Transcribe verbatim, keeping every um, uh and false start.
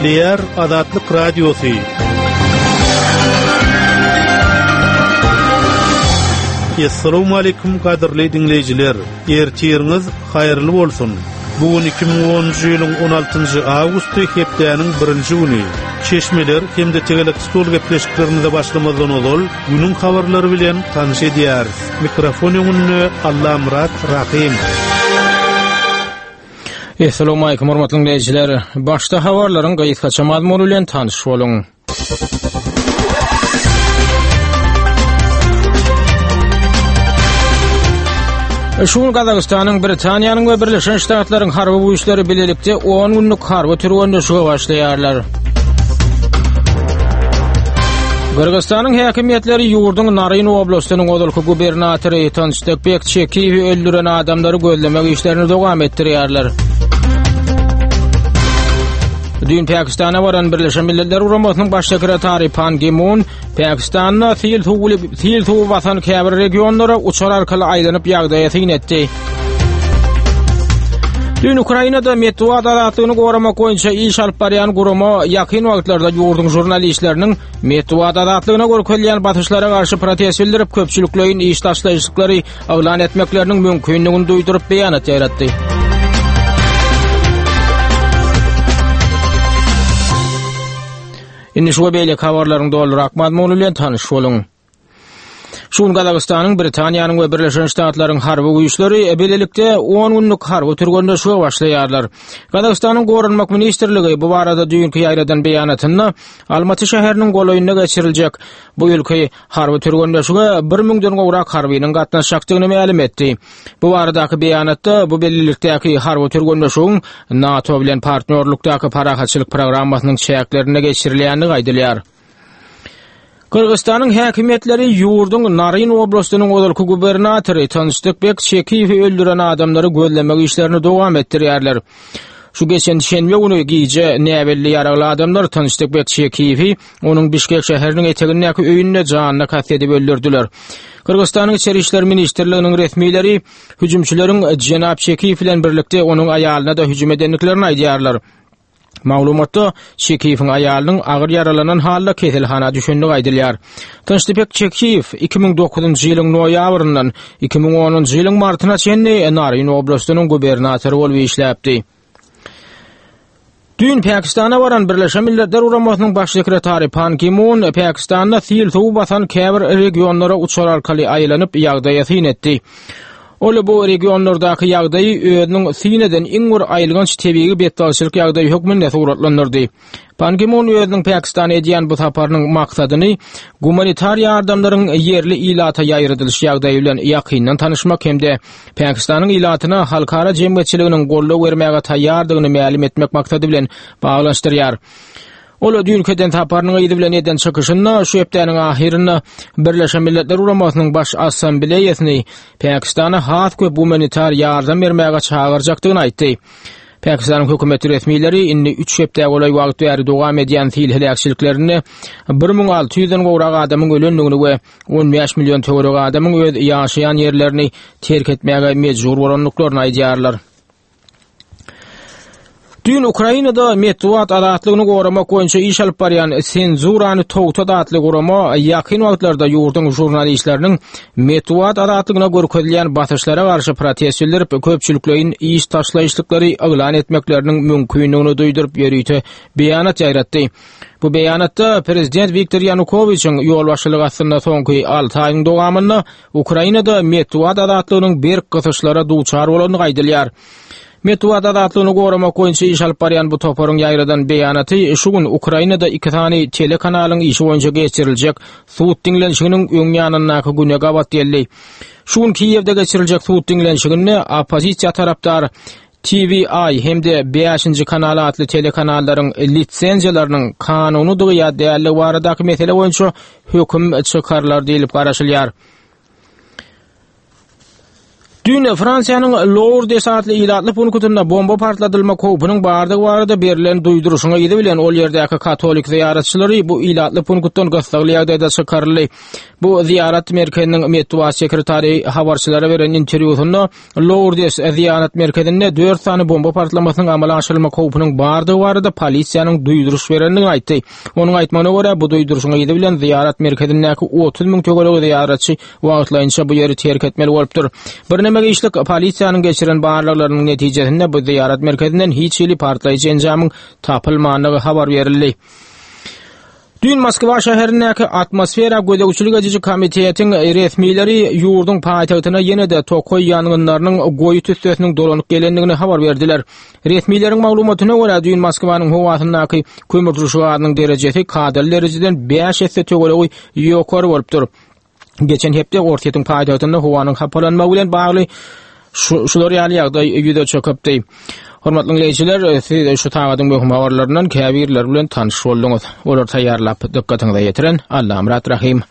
Eşitliyer Azatlyk Radiosu. Assalamu alaykum qadirli dinleyijiler. Ertiýäriniz haýyrly bolsun. Bugun iki bin onunçy ýylyň on altynjy awgusty hepdeniň birinji güni. Çeşmeler hemde tegelik stol gepleşiklerine başlamazdan ol, günün habarlary bilen tanış edýär. Mikrofon ýönünde Allah Murat Rahim. Assalamu alaykum hormatly dinleyijiler. Başda habarlaryň gaýtgaça mazmunu bilen tanış boluň. Şuň Kazakstanyň, Britaniýanyň we Birleşen Ştatlaryň harby güýçleri bilelikde on günlük harby türgünleşige başlaýarlar. Kırgızstanyň häkimetleri ýurduň Naryn oblastynyň odalky gubernatory Tanşdekbek Çekiýewi öldüren adamlary gözlemek işlerini dowam etdirýärler. Dün Pakistana varan Birleşen Milletler Guramasynyň baş sekretary Pan Ki-moon Pakistanyň Thil Tuğuli Thil Tuğu batan käbir regionlara uçar arkaly aýlanyp ýagdaýy etdi. Dün Ukrainada Medwat adatlygyny goramak boýunça iş alyp barýan gurama ýakyn wagtlarda ýurduň jurnalistleriniň Medwat adatlygyna görkezlen batyşlara garşy protest bildirip köpçüliklerin iş taşlaýyşlyklary aglan etmekleriniň mümkinligini duýdurup beýanat ýaratdy. Inni şu beýle habarlaryň doldurak mazmuny bilen tanış boluň. Şuň Kazakstanyň, Britaniýanyň we Birleşen Ştatlaryň harby güýçleri belelikde on günlük harby türgünleşige başlaýarlar. Kazakstanyň Gorunmak ministrligi bu barada düýünki ýaýradan beýanatyny Almaty şäheriniň golaýyna geçiriljek bu ýylky harby türgünleşige bir miňden gowrak harbynyň gatnaşjakdygyny ma'lum etdi. Bu baradaky beýanatda bu belelikdäki harby türgünleşigiň NATO bilen partnerlikdäki parahatçylyk programasynyň çäklerine geçirilýäni gaýdylýar. Kırgızstanyň häkimetleri ýurduň Naryn oblastynyň odalky gubernatory Tanşdekbek Çekiýewi öldüren adamlary gözlemek işlerini dowam etdirýärler. Şu geçen şenbe güni giýje näbelli ýaragly adamlar Tanşdekbek Çekiýewi onuň Bişkek şäheriniň etegindäki öýünde janyna kast edip öldürdiler. Kırgızstanyň Içeri işler ministrliginiň resmiýleri hüjümçüleriň Jenap Çekiýew bilen birlikde onuň aýalyna da hüjüm edenliklerini aýdýarlar. Maglumatda Çekiýewiň aýalynyň agyr yaralanan halda keselhana düşendigi aýdylýar. Tanşdekbek Çekiýew iki bin dokuzunçy ýylyň noýabryndan iki bin onunçy ýylyň martyna çenli Naryn oblastynyň gubernatory bolup işläpdi. Dün Pakistana varan Birleşen Milletler Guramasynyň baş sekretary Pan Ki-moon Pakistanda Thil Tuğu batan käbir regionlara uçar arkaly aýlanyp ýagdaýy etdi. Ola bu regionlardaky ýagdaýy özüniň sineden iňür aýylgans tebigi betdalçylyk ýagdaýy hökmünde suratlandyrdy. Pan Ki-moon özüniň Pakistana edýän bu saparynyň maksadyny humanitar ýardamlaryň ýerli ilata ýaýrylyş ýagdaýy bilen ýakyndan tanışmak hemde Pakistanyň ilatyna halkara jemgyýetçiliginiň gollaw bermäge taýýardygyny ma'lum etmek maksady bilen baglanşdyrýar. Ola düýnkeden taparnyň ýydy bilen eden çykyşynda şu hepdeniň ahyryna Birleşen Milletler Guramasynyň baş assambleýasyny Pakistana has köp humanitar ýardam bermäge çagyrjakdygyny aýtdy. Pakistan hökümeti resmiýetleri inni üç hepde golaý wagt bäri dowam edýän fil helakçylyklerini bir miň alty ýüzden gowrak adamyň ölendigini we on beş million töwerek adamyň öz ýaşaýan ýerlerini terk etmäge mejbur bolanlyklaryny aýdýarlar. Dün Ukrainada Medwat adatlygyny goramak boýunça iş alyp barýan senzurany togta adatly gorama ýakyn wagtlarda ýurduň jurnalistleriniň Medwat adatlygyna görkezilýän batyşlara garşy protest bildirip köpçüliklerin iş taşlaýyşlyklary aglan etmekleriniň mümkinligini duýdurup ýerýte beýanat ýaýratdy. Bu beýanatda prezident Viktor Yanukovyçyň ýol başçylygy aslynda soňky alty aýyň dowamynda Ukrainada Medwat adatlygynyň bir gysyşlara duçar bolanyny gaýdylýar. Medwat adatlygyny goramak boýunça iş alyp barýan bu toparyň ýaýradan beýanaty şu gün Ukrainada iki tane telekanalyň işi boýunça geçiriljek suwut diňlenşiginiň öň ýanynaky güne gabat geldi. Şu gün Kiýewde geçiriljek suwut diňlenşigini opozisiýa tarapdar T V I hemde beşinji kanal atly telekanalların litsenziýalarynyň kanunydygy ýa-da baradaky mesele boýunça höküm çykarlar diýilip garaşylýar. Dün Fransiýanyň Lourdes adly ilatly punktunda bomba partladylma kopunyň bardygy barada berilen duýduruşyna ýedi bilen ol ýerdäki katolik ziyaratçylary bu ilatly punktdan göstärli ýagdaýda çykarly. Bu ziyarat merkeziniň medeniýet sekretary habarçylara beren interwýusynda Lourdes ziyarat merkezinde dört sany bomba partlamasynyň amala aşyrylma kopunyň bardygy barada polisiýanyň duýduruş berendigini aýtdy. Onuň aýtmagyna görä bu duýduruşyna ýedi bilen ziyarat merkezindäki otuz müň tögeleği ziyaratçy wagtlaýynça bu ýeri terk etmeli bolupdyr. Bir Näme işlik polisiýanyň geçiren barlyklarynyň netijesinde bu ziyarat merkezinden hiç ýyly partlaýjy enjamyň tapylmagyny habar berildi. Dün Moskwa şäherindäki atmosfera gözegçilik edici komitetiň resmiýetleri ýurdun paýtagtyna ýene-de Tokoy ýangynlarynyň goýu tüsdesiniň dolanyp gelendigini habar berdiler. Resmiýetleriň maglumatyna görä dün Moskwanyň howasyndaky kömür turşuwarynyň derejesi kadal derejeden beş esse tögeleği ýokary bolupdyr. Geçen hepde ortaýyň paýtagtynda howanyň hapalanmagy bilen bagly şular ýaly ýagdaý ýüze çöküpdi. Hormatly dinleýijiler, siz şu taýdaň bu habarlaryndan käbirler bilen tanyş bolduňyz. Olar taýýarlap dikkatiňize ýetiren Allahym rahim.